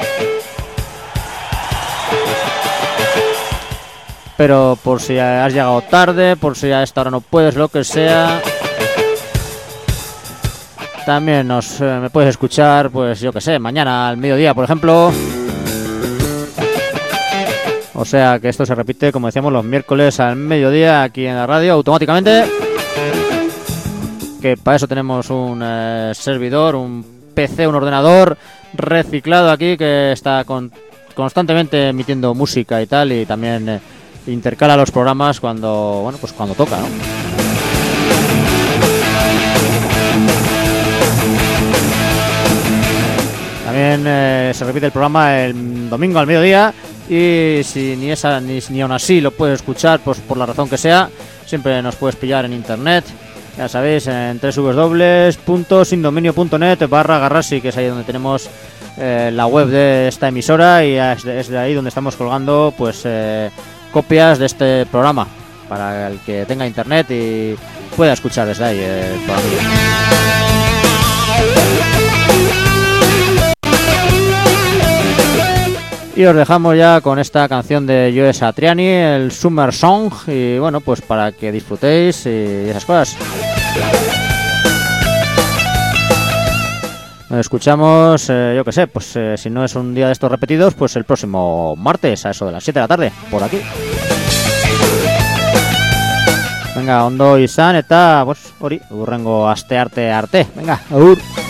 Pero por si has llegado tarde, por si a esta hora no puedes, lo que sea, también nos eh, me puedes escuchar, pues yo que sé, mañana al mediodía, por ejemplo. O sea que esto se repite, como decíamos, los miércoles al mediodía aquí en la radio, automáticamente. Que para eso tenemos un eh, servidor, un P C, un ordenador reciclado aquí que está con, constantemente emitiendo música y tal, y también Eh, intercala los programas cuando, bueno, pues cuando toca, ¿no? También eh, se repite el programa el domingo al mediodía y si ni esa ni, ni aún así lo puedes escuchar, pues por la razón que sea, siempre nos puedes pillar en internet. Ya sabéis, en doble u doble u doble u punto sindominio punto net barra Garrasi, que es ahí donde tenemos eh, la web de esta emisora, y es de, es de ahí donde estamos colgando pues eh, copias de este programa para el que tenga internet y pueda escuchar desde ahí el programa. Y os dejamos ya con esta canción de Joe Satriani, el Summer Song, y bueno, pues para que disfrutéis y esas cosas. Nos escuchamos, eh, yo que sé, pues eh, si no es un día de estos repetidos, pues el próximo martes a eso de las siete de la tarde, por aquí. Venga, ondo izan eta, pues hori, hurrengo astearte arte. Venga, agur.